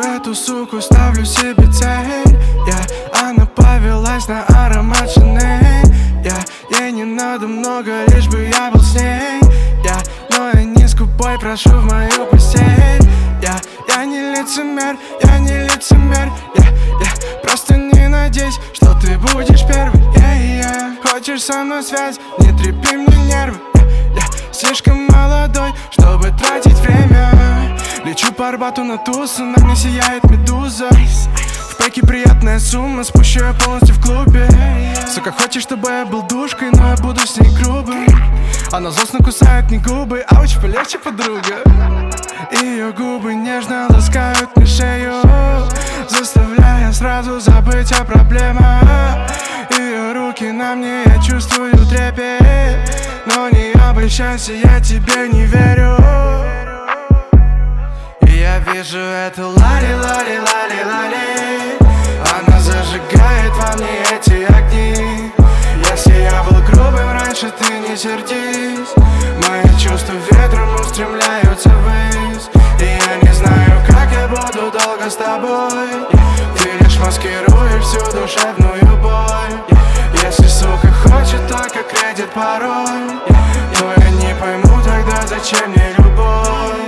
эту суку ставлю себе цель. Она повелась на аромат Шанель. Ей не надо много, лишь бы я был с ней. Но я не скупой, прошу в мою постель. Я не лицемер, я не лицемер. Просто не надейся, что ты будешь первый. Хочешь со мной связь, не трепи мне нервы. Слишком молодой, чтобы тратить время. Лечу по Арбату на тусы, на мне сияет медуза. В пэке приятная сумма, спущу я полностью в клубе. Сука, хочешь, чтобы я был душкой, но я буду с ней грубым. Она злостно кусает мне губы, ауч, полегче, подруга. Ее губы нежно ласкают мне шею, заставляя сразу забыть о проблемах. Ее руки на мне, я чувствую трепет. Но не обольщайся, я тебе не верю. И я вижу эту лали-лали-лали-лали. Она зажигает во мне эти огни. Если я был грубым раньше, ты не сердись. Мои чувства ветром устремляются ввысь. И я не знаю, как я буду долго с тобой. Ты лишь маскируешь всю душевную боль. Если сука хочет только кредит пароль, то я не пойму тогда, зачем мне любовь.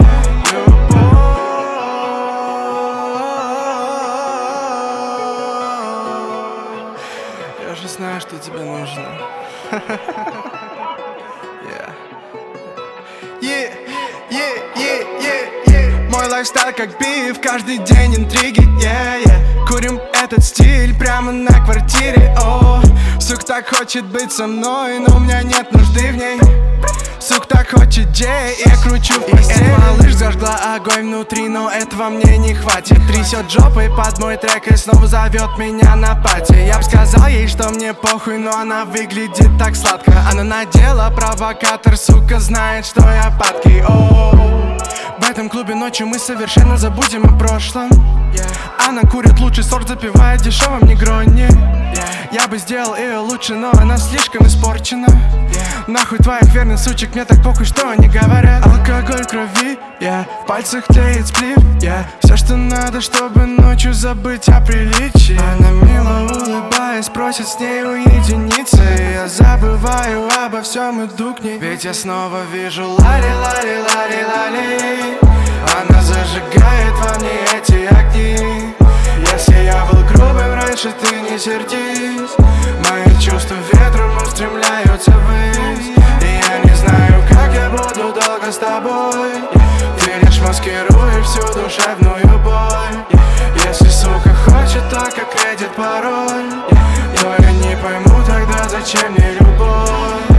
Я же знаю, что тебе нужно. Мой лайфстайл как биф, каждый день интриги. Курим этот стиль прямо на квартире. Сук так хочет быть со мной, но у меня нет нужды в ней. Сук так хочет Джей, я кручу в постели. Малыш зажгла огонь внутри, но этого мне не хватит. Трясет жопой под мой трек и снова зовет меня на пати. Я б сказал ей, что мне похуй, но она выглядит так сладко. Она надела провокатор, сука знает, что я падкий. В этом клубе ночью мы совершенно забудем о прошлом. Она курит лучший сорт, запивает дешевым негрони. Я бы сделал ее лучше, но она слишком испорчена. Нахуй твоих верных сучек, мне так похуй, что они говорят. Алкоголь в крови, в пальцах тлеет сплив. Все, что надо, чтобы ночью забыть о приличии. Она мило улыбаясь, просит с ней уединиться. И я забываю обо всем, иду к ней. Ведь я снова вижу лали-лали-лали-лали. Она зажигает во мне эти огни. Если я был грубым раньше, ты не сердись. Мои чувства ветром устремляются ввысь. И я не знаю, как я буду долго с тобой. Ты лишь маскируешь всю душевную боль. Если сука хочет только кредит пароль, то я не пойму тогда, зачем мне любовь.